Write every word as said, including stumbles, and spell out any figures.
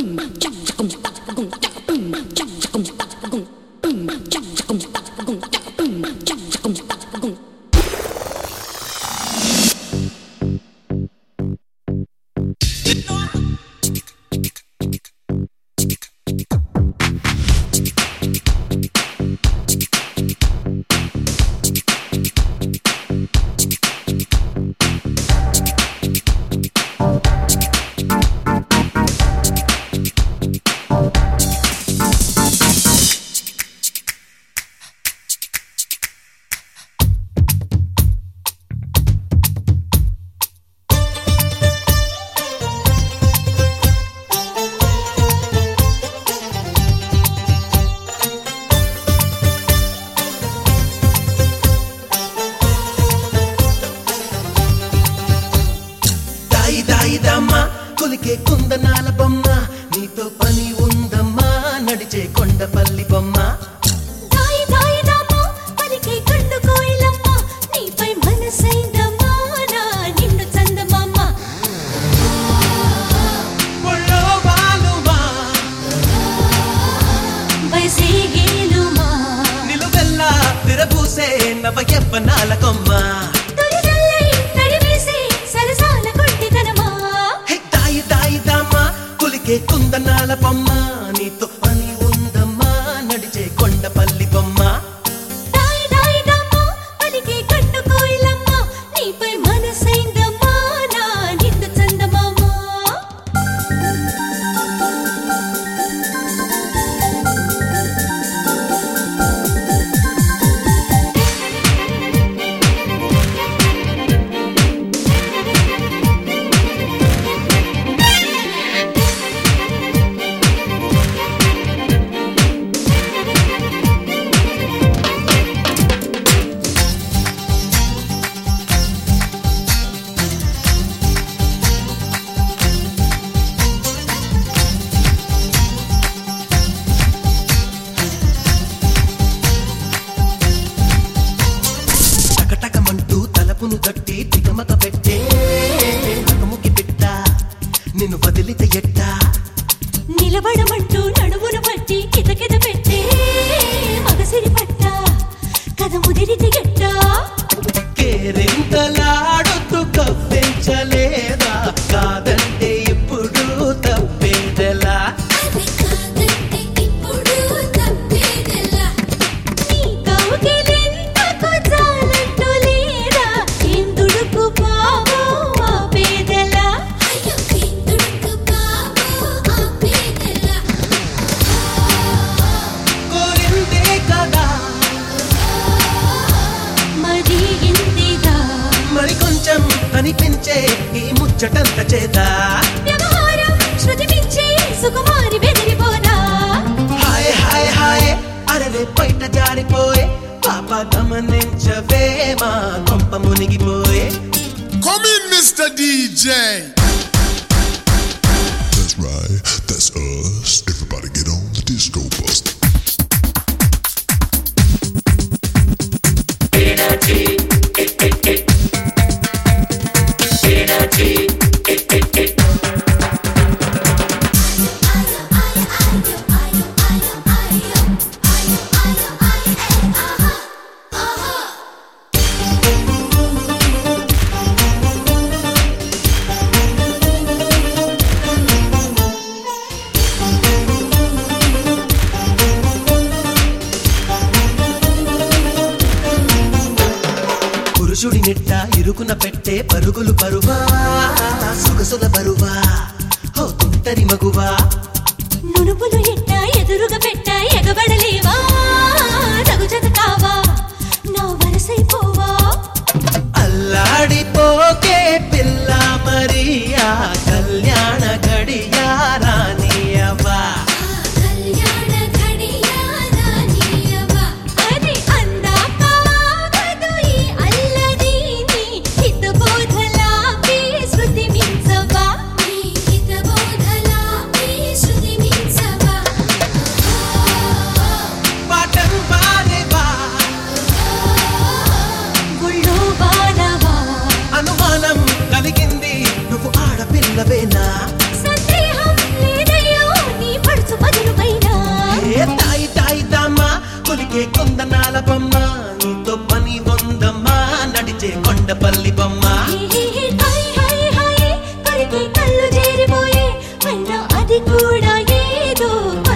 దాయిదమ్మా కొలికే కుందనాల బొమ్మ నీతో పని ఉందమ్మా నడిచే కొండపల్లి బొమ్మ దాయి దాయిదమ్మా పలికే కండు కోయిలమ్మ నీపై మనసైందమ్మా నా నిన్ను చందమామ ఒళ్ళో వాలుమా వయసే గేలుమా నిలువెల్లా విరబూసే నవ యవ్వనాల కొమ్మ తొలిదల్లై తడివేసే సరసాల కొంటితనమా హే దాయి దాయిదమ్మా కొలికే కుందనాల బొమ్మ నీతో పని ఉందమ్మా నడిచే కొండపల్లి బొమ్మ దాయి దాయిదమ్మా పలికే కండు కోయిలమ్మ నీపై మనసైందమ్మా నా నిన్ను చందమామ టకటకమంటూ తలపును తట్టి తికమక పెట్టే నకముకి పెట్ట నిన్ను వదిలితే ఎట్టా నిలబడమంటూ నడుమును పట్టి కితకిత పెట్టే మగసిరి పట్ట కథ ముదిరితి గట్ట కేరింతలాడుతూ కవ్వించలేదా కాదంటే ఇప్పుడు తప్పేదెలా నీ కౌగిలింతకు చాలంటూ లేదా ఏం దుడుకు బావో ఆ పేదలా కోరిందే కదా మరి ఇంతిగా మరి కొంచెం అనిపించే ఈ ముచ్చటంత చేత వ్యవహారం శృతి మించి సుకుమారి బెదిరిపోనా హాయ్ హాయ్ హాయ్ అరవే బయట జారిపోయే పాప గమనించవే మా కొంప మునిగిపోయే Come in, Mister D J. That's right, that's us. Everybody get on the disco bus. పురుషుడి నిట్ట ఇరుకున పెట్టే పరుగులు పరువా సొగసుల బరువా హో తుంటరి మగువా నునుపులు ఎట్ట ఎదురుగా పెట్ట ఎగబడలేవా తగుజత కావా నా వరసైపోవా అల్లాడిపోకే పిల్ల మరియా కళ్యాణ గడియా రానియవా అది అందాక ఆగదు ఈ అల్లదీని హితబోధలాపి శృతి మించవా పా కులికే కుందనాల బొమ్మ నీతో పని ఉందమ్మా నడిచే కొండపల్లి బొమ్మ కళ్ళు చేరిపోయే అన్న అది కూడా ఏదో